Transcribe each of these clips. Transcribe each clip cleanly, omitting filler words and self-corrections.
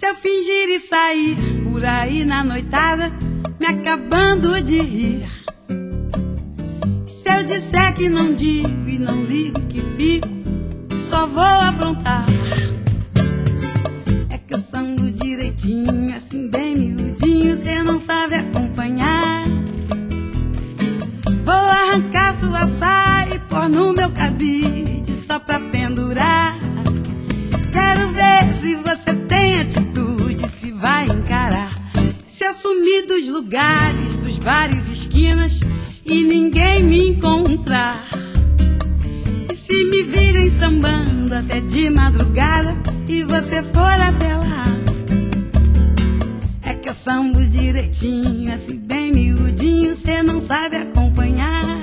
eu fingir e sair por aí na noitada, me acabando de rir. E se eu disser que não digo e não ligo que fico, só vou aprontar. É que eu sambo direitinho, assim bem miudinho, cê não sabe acompanhar. Vou arrancar sua saia e pôr no meu cabide só pra pendurar. Quero ver se você tem atitude, se vai encarar. Se eu sumir dos lugares, dos bares, esquinas e ninguém me encontrar. E se me virem sambando até de madrugada e você for até lá. É que eu sambo direitinho, assim bem miudinho, cê não sabe acompanhar.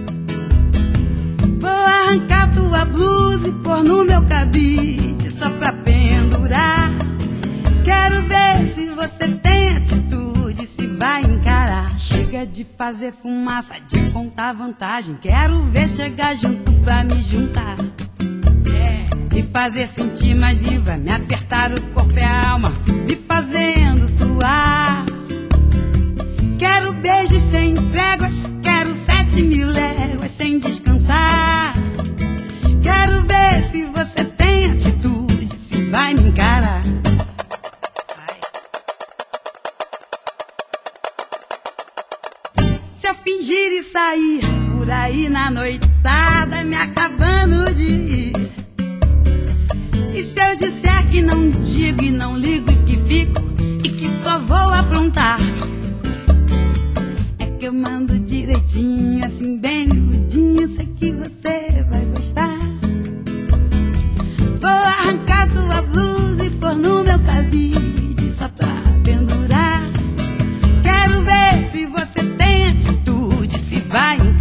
Vou arrancar tua blusa e pôr no meu cabide só pra pendurar. Quero ver se você tem atitude, se vai encarar. Chega de fazer fumaça, de contar vantagem. Quero ver chegar junto pra me juntar. Me fazer sentir mais viva, me apertar o corpo e a alma, me fazendo suar. Quero beijos sem tréguas, quero 7.000 léguas sem descansar. Quero ver se você tem atitude, se vai me encarar. Se eu fingir e sair por aí na noitada, me acabando de ir. E se eu disser que não digo e não ligo e que fico e que só vou aprontar. É que eu mando direitinho, assim bem miudinho, sei que você vai gostar. Vou arrancar tua blusa e pôr no meu cabide só pra pendurar. Quero ver se você tem atitude, se vai encarar.